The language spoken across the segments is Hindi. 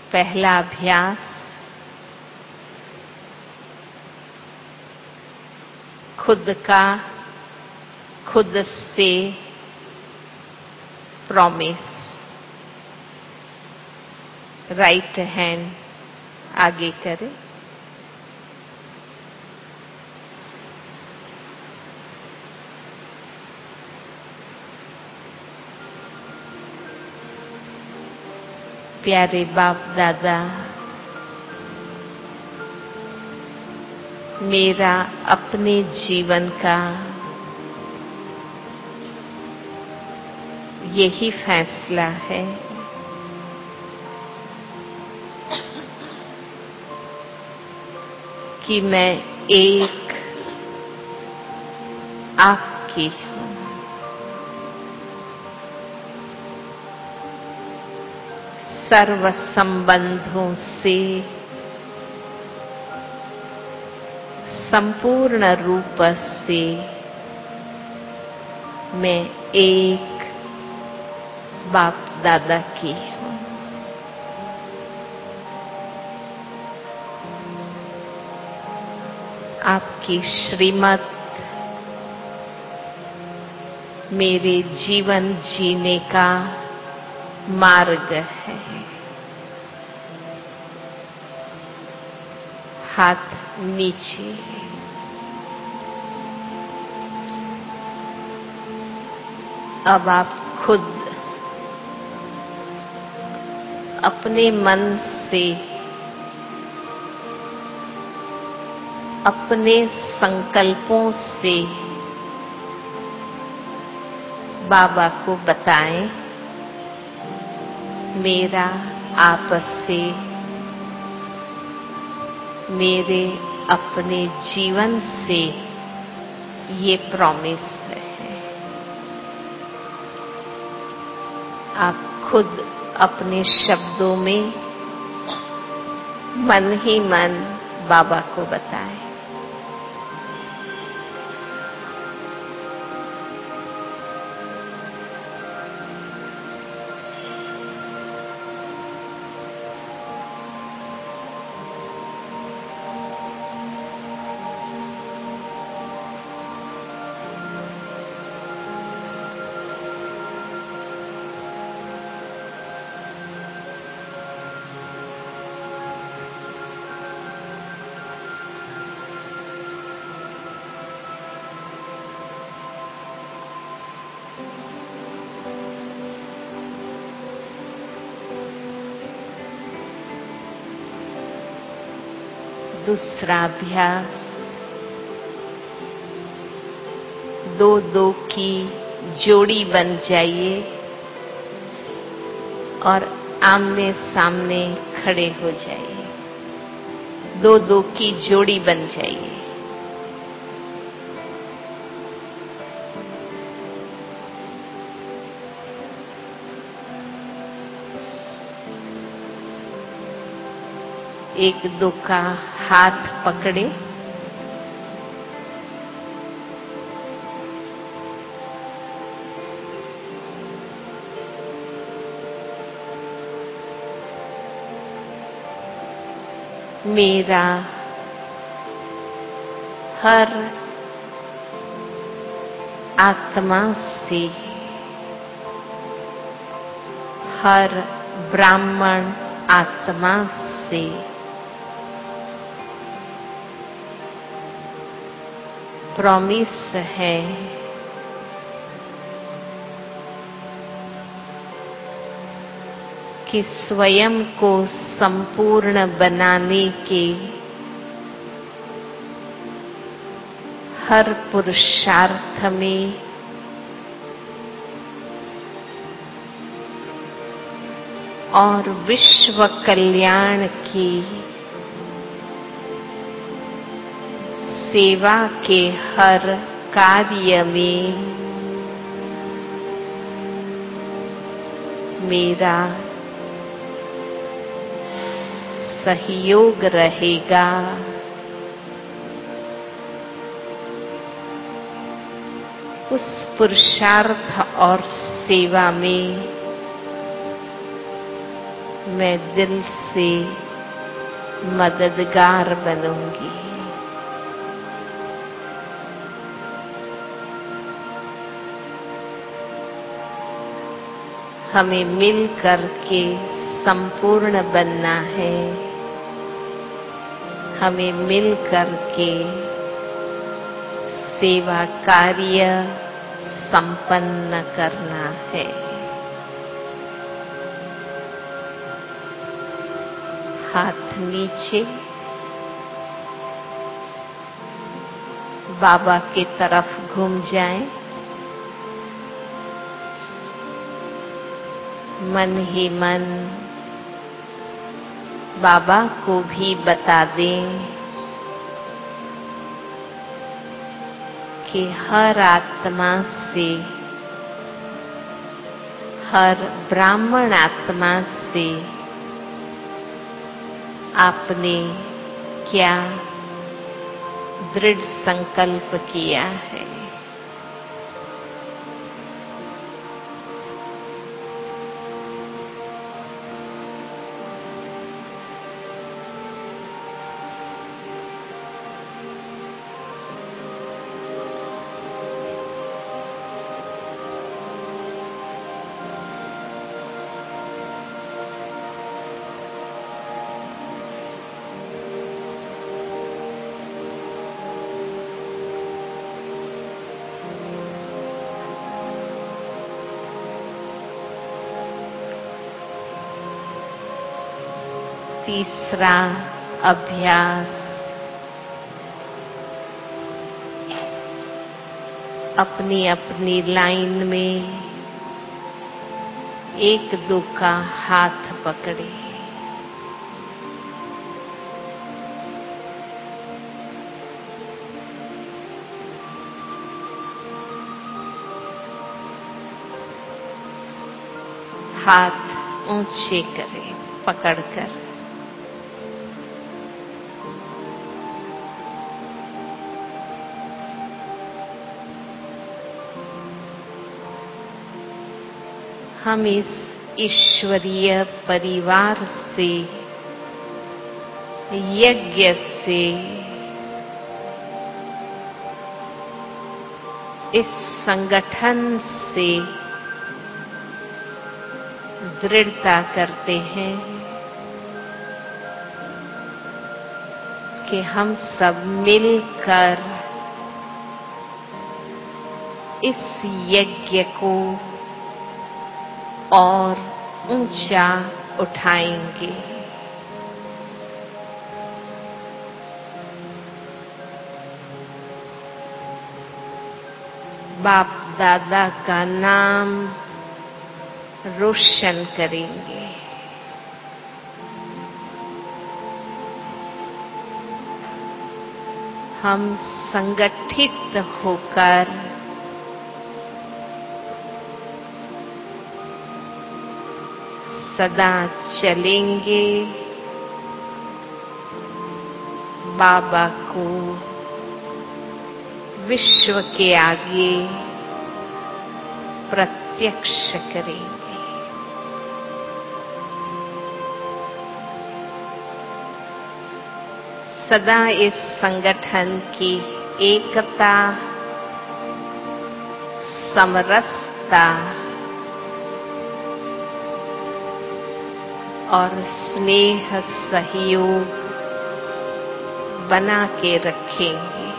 पहला अभ्यास, खुद का खुद से प्रॉमिस। राइट हैंड आगे करें। प्यारे बाप दादा, मेरा अपने जीवन का यही फैसला है कि मैं एक आपकी हूँ। सर्व संबंधों से संपूर्ण रूप से मैं एक बाप दादा की हूँ। आपकी श्रीमत मेरे जीवन जीने का मार्ग है। हाथ नीचे। अब आप खुद अपने मन से, अपने संकल्पों से बाबा को बताएं, मेरा आपसे, मेरे अपने जीवन से ये प्रॉमिस है। आप खुद अपने शब्दों में मन ही मन बाबा को बताएं। दूसरा अभ्यास, दो दो की जोड़ी बन जाइए और आमने सामने खड़े हो जाइए। दो दो की जोड़ी बन जाइए। एक दो का हाथ पकड़े, मेरा हर आत्मा से, हर ब्राह्मण आत्मा से प्रॉमिस है कि स्वयं को संपूर्ण बनाने के हर पुरुषार्थ में और विश्व कल्याण की सेवा के हर कार्य में मेरा सहयोग रहेगा। उस पुरुषार्थ और सेवा में मैं दिल से मददगार बनूंगी। हमें मिल करके संपूर्ण बनना है। हमें मिल करके सेवा कार्य संपन्न करना है। हाथ नीचे, बाबा की तरफ घूम जाएं। मन ही मन बाबा को भी बता दें कि हर आत्मा से, हर ब्राह्मण आत्मा से आपने क्या दृढ़ संकल्प किया है। तीसरा अभ्यास, अपनी अपनी लाइन में एक दो का हाथ पकड़े। हाथ ऊंचे करें पकड़कर। हम इस ईश्वरीय परिवार से, यज्ञ से, इस संगठन से दृढ़ता करते हैं कि हम सब मिलकर इस यज्ञ को और ऊंचा उठाएंगे। बाप दादा का नाम रोशन करेंगे। हम संगठित होकर सदा चलेंगे। बाबा को विश्व के आगे प्रत्यक्ष करेंगे। सदा इस संगठन की एकता, समरसता और स्नेह सहयोग बना के रखेंगे।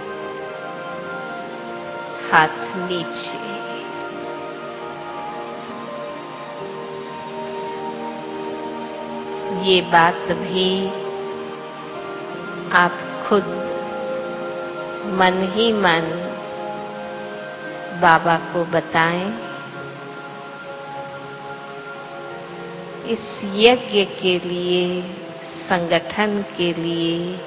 हाथ नीचे। ये बात भी आप खुद मन ही मन बाबा को बताएं। इस यज्ञ के लिए, संगठन के लिए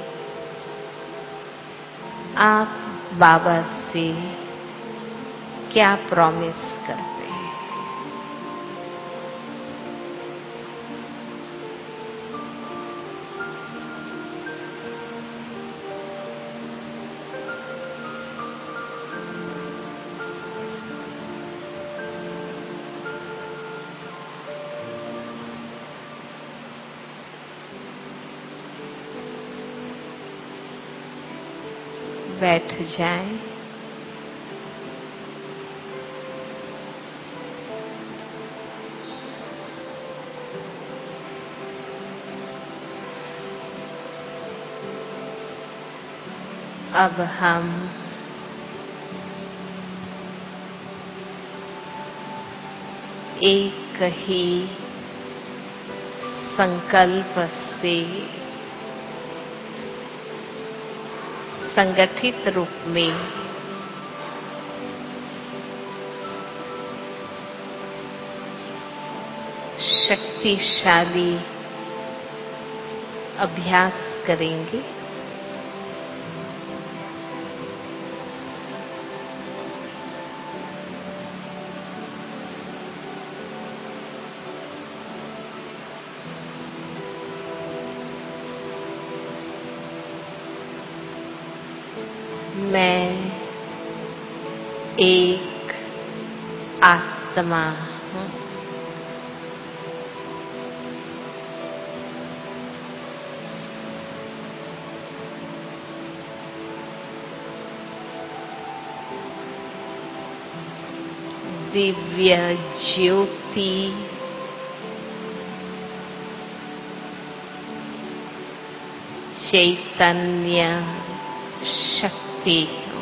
आप बाबा से क्या प्रॉमिस करते हैं? बैठ जाएं। अब हम एक ही संकल्प से संगठित रूप में शक्तिशाली अभ्यास करेंगे। मैं एक आत्मा हूँ। दिव्य ज्योति चैतन्य शक्ति हूँ।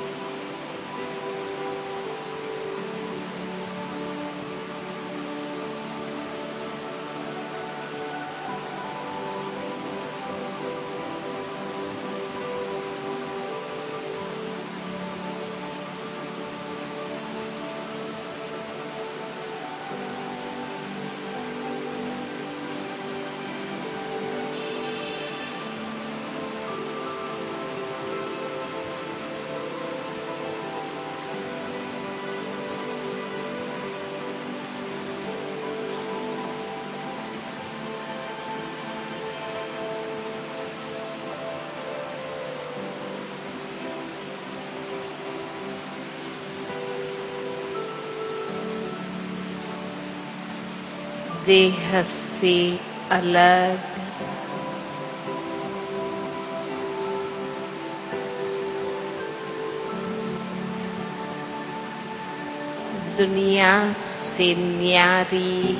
देह से अलग दुनिया से न्यारी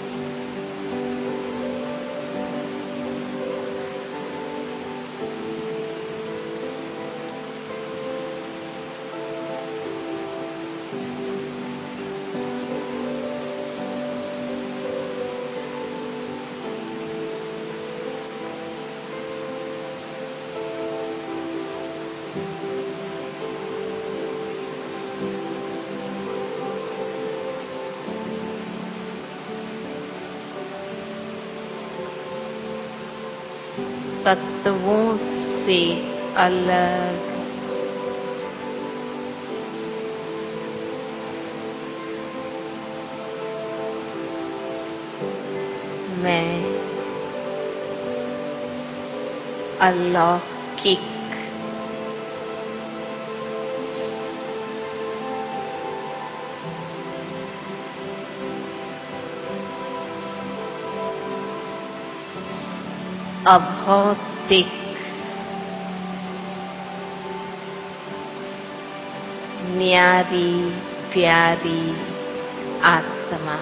तत्वों से अलग मैं अलौकिक अभौतिक न्यारी प्यारी आत्मा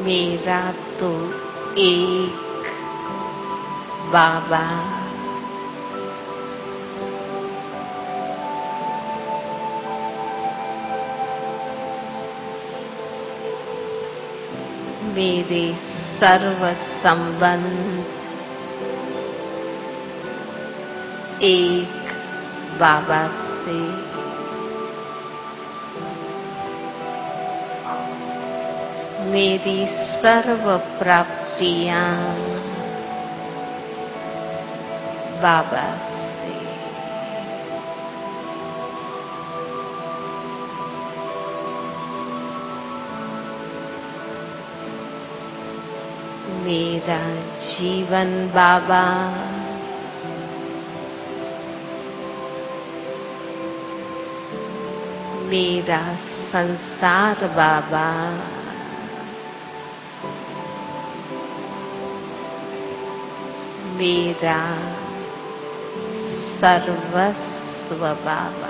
मेरा तो एक बाबा, मेरे सर्व संबंध एक बाबा से, मेरी सर्व प्राप्तियां बाबा से, मेरा जीवन बाबा, मेरा संसार बाबा, मेरा सर्वस्व बाबा।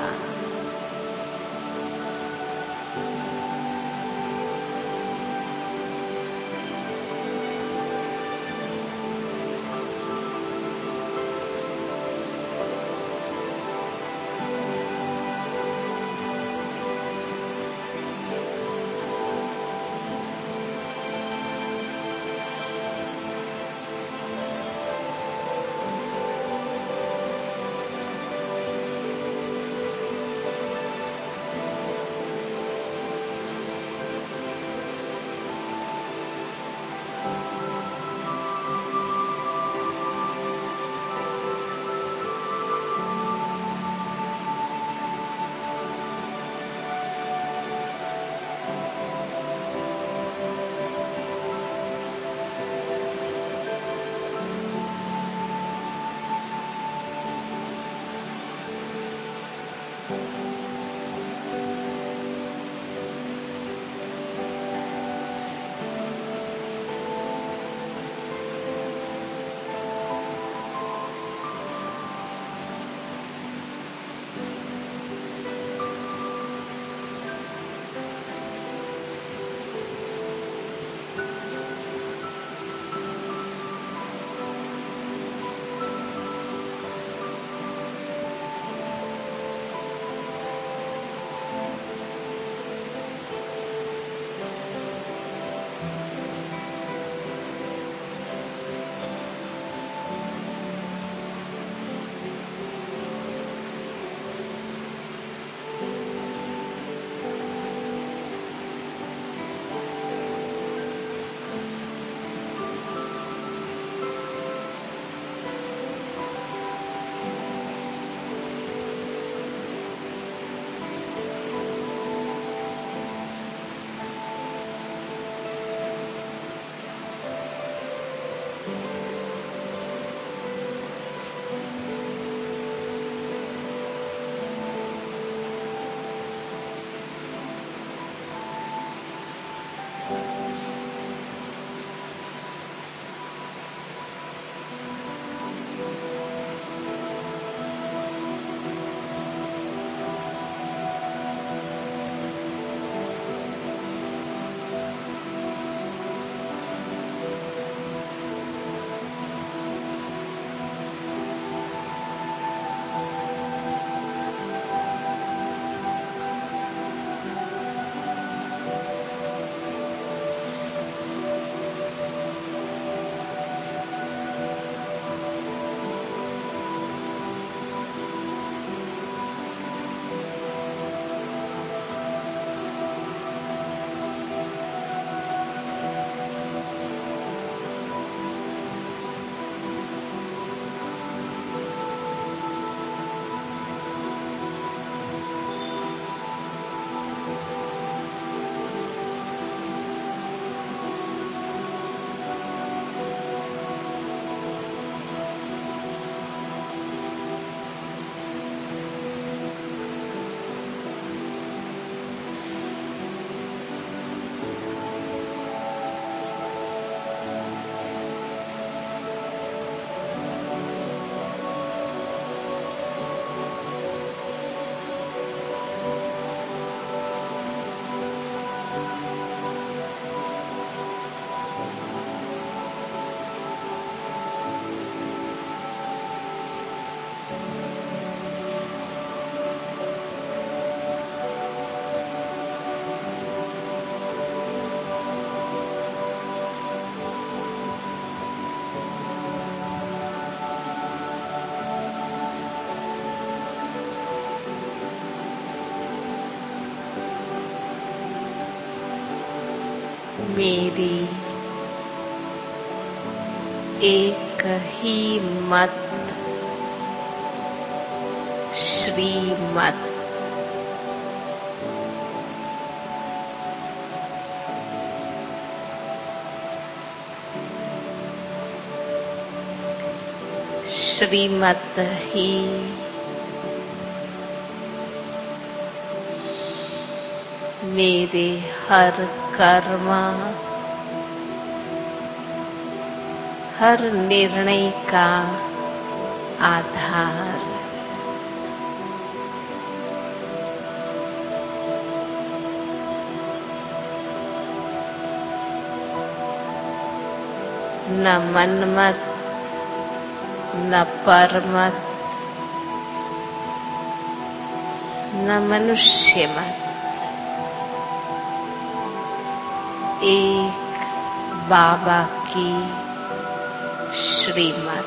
मेरी एक ही मत श्रीमत। श्रीमत ही मेरे हर कर्म, हर निर्णय का आधार। न मनमत, न परमत, न मनुष्य मत, एक बाबा की श्रीमत।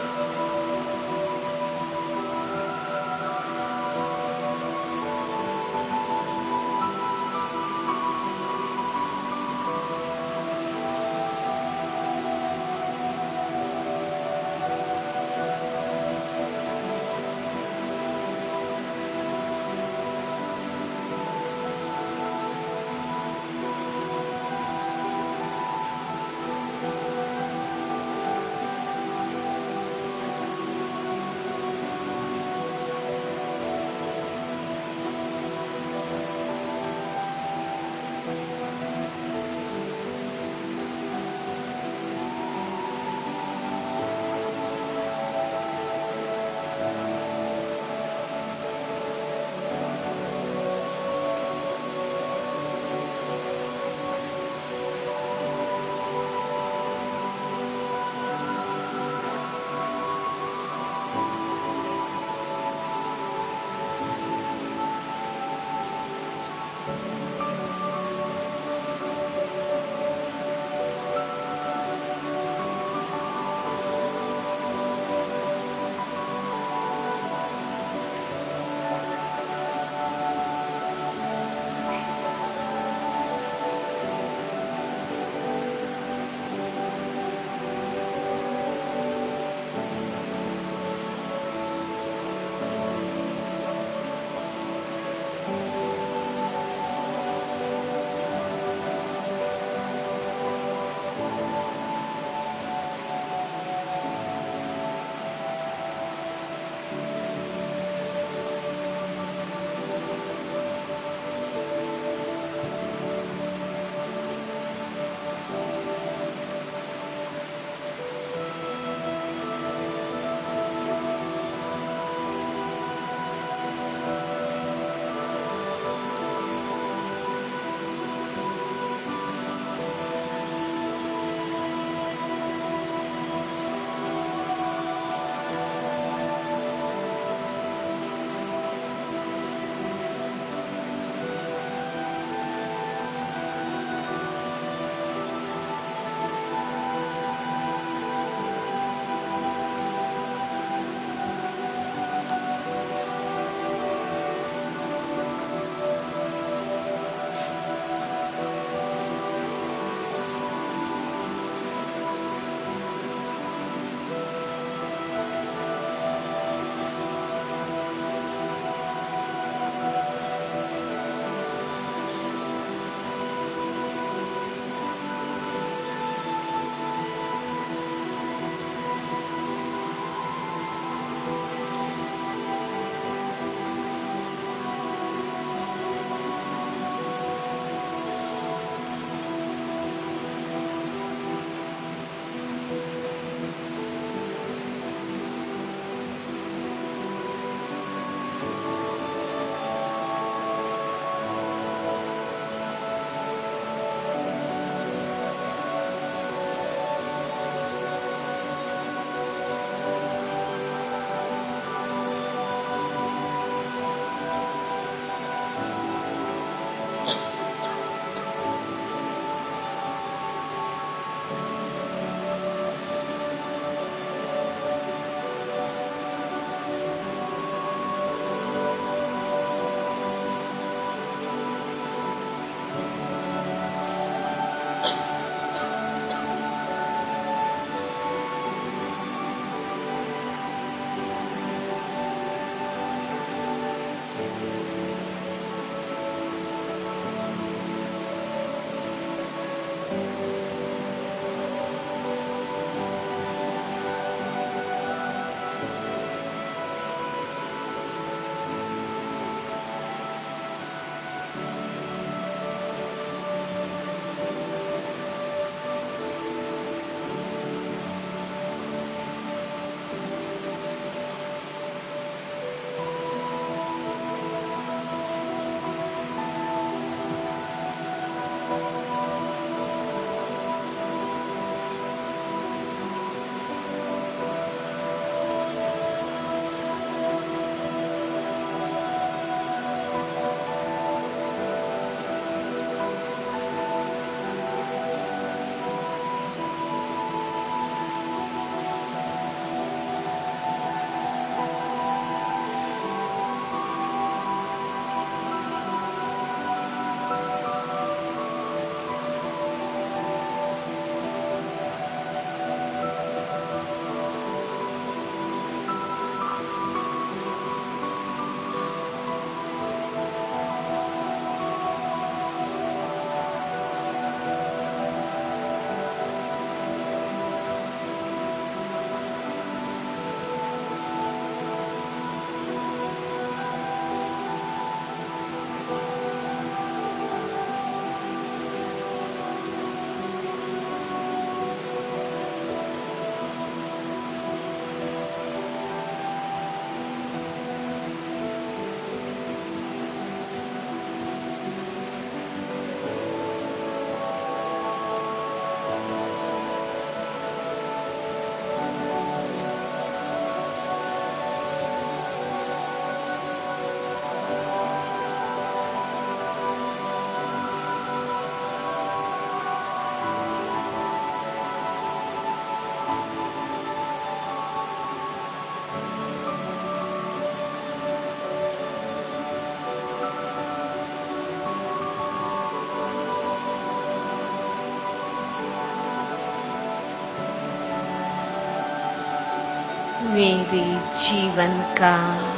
मेरे जीवन का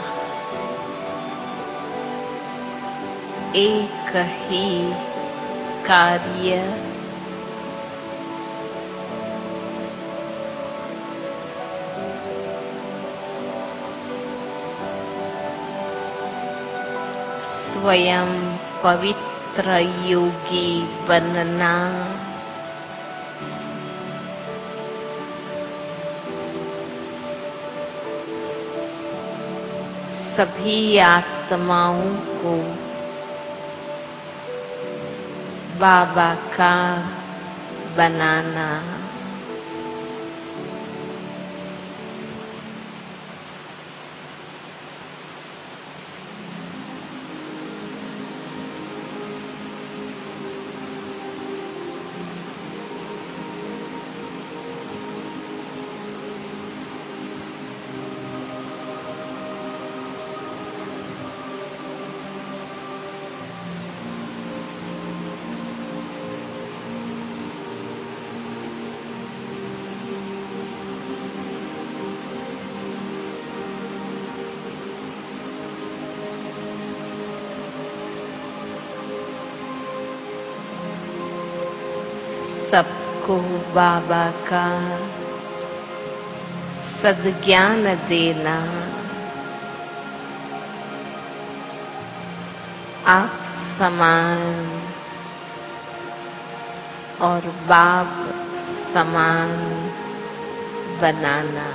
एक ही कार्य स्वयं पवित्र योगी बनना, सभी आत्माओं को बाबा का बनाना, सबको बाबा का सद्ज्ञान देना, आप समान और बाप समान बनाना।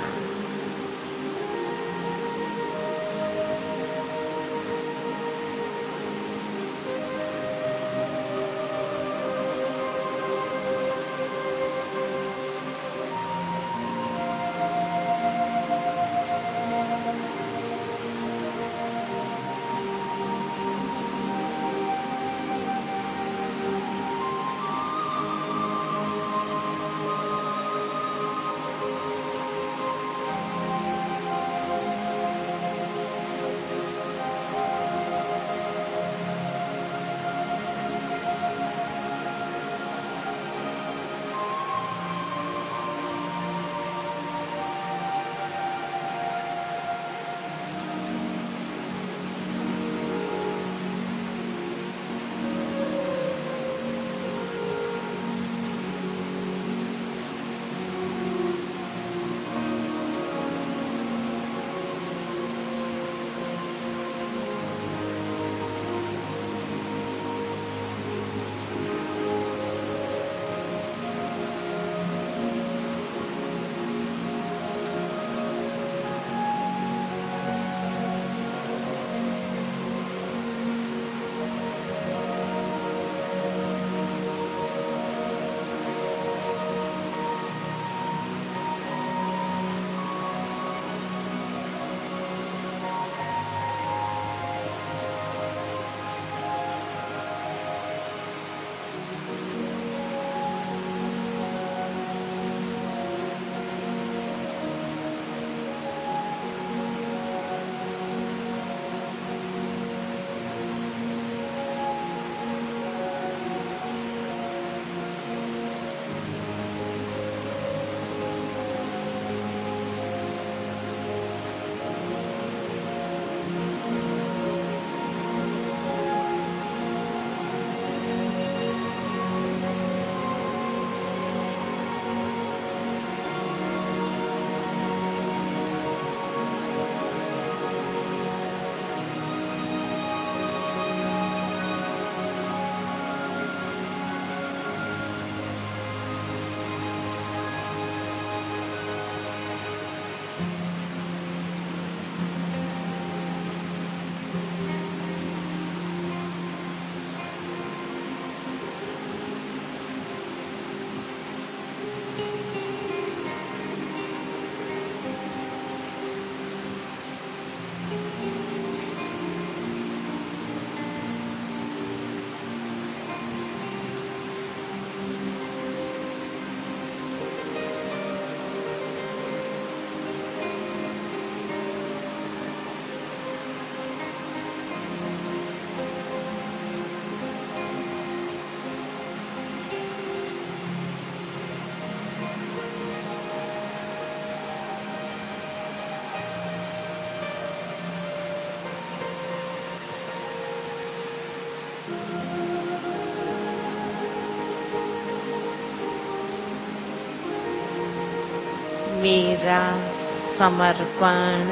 मेरा समर्पण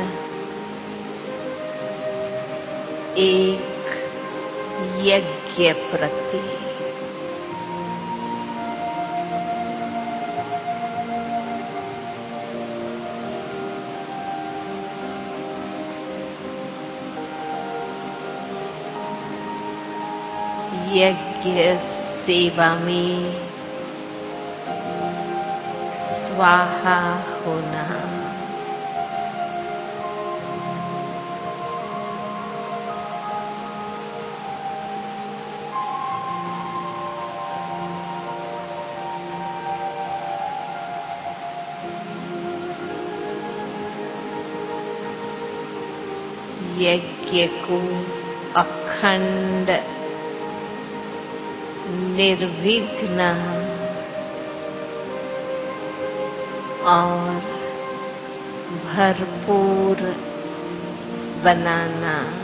एक यज्ञ प्रति। यज्ञ सेवा में स्वाहा होना। यज्ञ को अखंड निर्विघ्न और भरपूर बनाना।